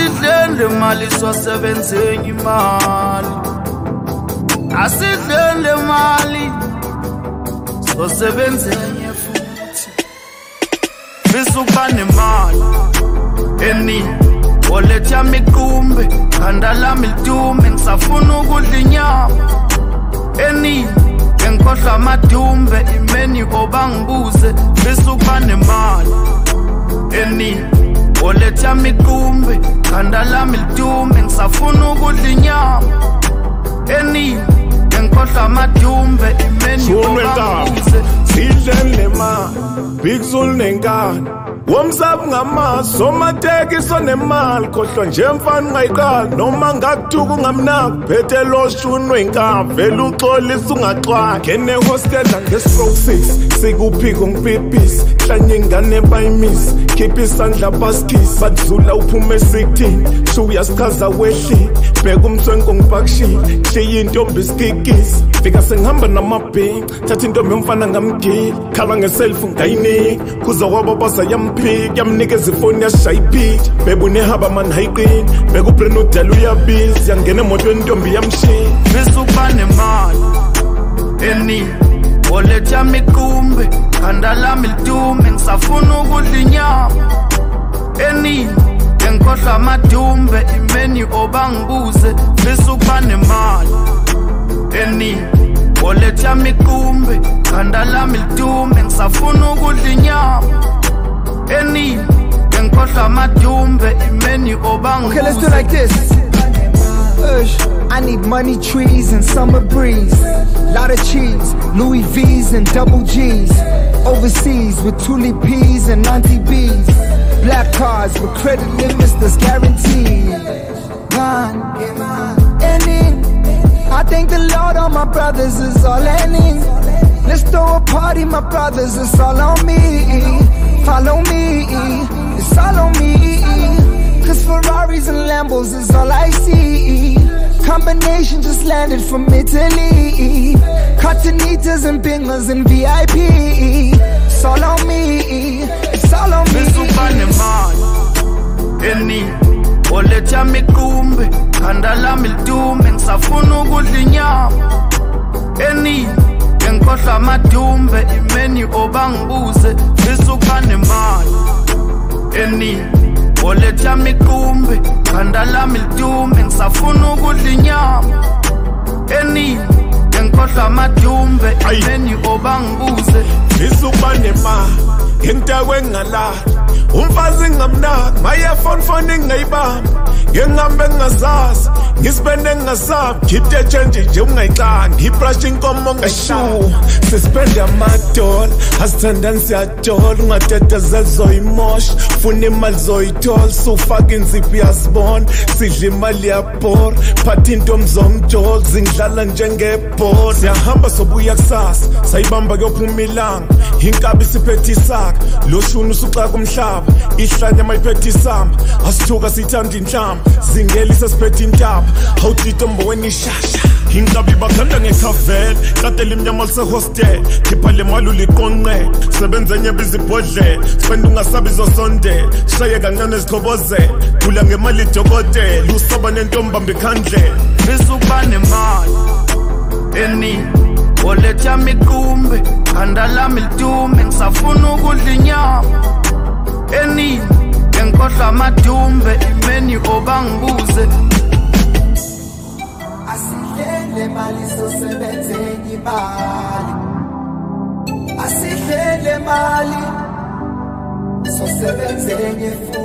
Asidlele mali sosebenzenye imali. Asidlele mali sosebenzenye futhi. Bisuka nemali eningi wallet yami kumbe khanda lami lidume ngisafuna ukudla inyama eningi ngikhohlwa amadumbe imeni obangibuze bisuka nemali eningi wallet yami kumbe khanda lami lidume ngisafuna ukudla inyama eningi ngikhohlwa amadumbe imeni obangibuze sidlele ma big soul nenkani womsabu ngamazi somatekiso nemali khohlwa nje mfana ungayiqali noma ngakuthuka ungamnaki phethe loshunwe inkava vele uxolisa ungaxwali ngene-hostela nge-stroke 6 sikuphiko ngipipisi hlanye ingane bayimisi khipha isandla baskisi badlula uphume e-16 suyasichaza wehlile bheka umthwenko ngipakishile hliye intombi isikikisi fika sengihamba namabhinci thatha intombi yomfana ngamgili khala ngeselfu ngayiniki kuza kwababasa yamphiki yamnikeza ifoni yashaya iphitsha bebunehaba mani hayiqini beka ubrand udala uyabizi yangena emotweni intombi yamshiya bisuka nemali eningi wallet yami kumbe khanda lami lidume ngisafuna ukudla inyama eningi ngikhohlwa amadumbe imeni obangibuze bisuka nemali eningi wallet yami kumbe khanda lami lidume ngisafuna ukudla inyama eningi ngikhohlwa amadumbe imeni obangibuze. Okay, let's do like this. I need money trees and summer breeze. Lot of cheese, Louis V's and double G's. Overseas with tulip peas and Auntie B's. Black cars with credit limits that's guaranteed. I thank the Lord, all my brothers is all I need. Let's throw a party, my brothers, it's all on me. Follow me, it's all on me. Cause Ferraris and Lambos is all I see. Combination just landed from Italy. Cottonitas and bingers and VIP. It's all on me, it's all on me. Bisuka nemali eningi wallet yami kumbe khanda lami lidume ngisafuna ukudla inyama eningi ngikhohlwa amadumbe imeni obangibuze bisuka nemali eningi wallet yami kumbe khanda lami lidume ngisafuna ukudla inyama eningi ngikhohlwa amadumbe imeni obangibuze bisuka nemali ngentakwe ngalala umfazi ngamnaki mayefoni ngingayibamba ngihambe ngingazazi ngisipende ngingasabi khiphe change nje ungayixanga ngibrush inkomo ngashuwa sispende amadola asithandani siyadola ungatatazela zoyimosha funa imali zoyithola sufaka inziphi yazibona sidla imali yabhora phatha intombi zomjola zingidlala njengebhola siyahamba sobuya kusasa sayibamba kuyophuma ilanga inkabi isiphethe isaka loshuni usuxaka umhlaba ihlanya mayiphethe isamba asithuka sithanda inhlamba zingelisa siphethe intaba hawutito mboweni ishasha inkabi bakhanda ngekhavela katela imnyama lisehostel khipha le mali uliqonqela sebenza enye bizibhodlela sifenda ungasabi zosondela shaye kancane zikhobozela khula ngemali idokotela usaba nentombamba ikhandlela bisuka nemali eningi wallet yami kumbe khanda lami lidume ngisafuna ukudla inyama eningi ngikhohlwa amadumbe imeni obangibuze. Asidlele mali sosebenzenye imali. Asidlele mali sosebenzenye futhi.